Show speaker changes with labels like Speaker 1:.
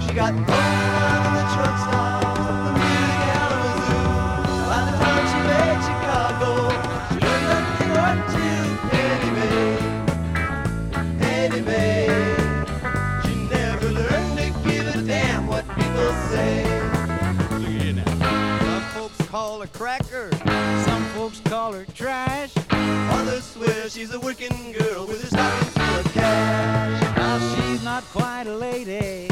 Speaker 1: She got thrown around in the truck stops, the music Kalamazoo. By the time she made Chicago, she learned nothing or two. Annie Mae, she never learned to give a damn what people say.
Speaker 2: Look here now.
Speaker 1: Some folks call her cracker,
Speaker 2: Some folks call her trash.
Speaker 1: others swear she's a working girl with her stockings full of cash.
Speaker 2: Now she's not quite a lady,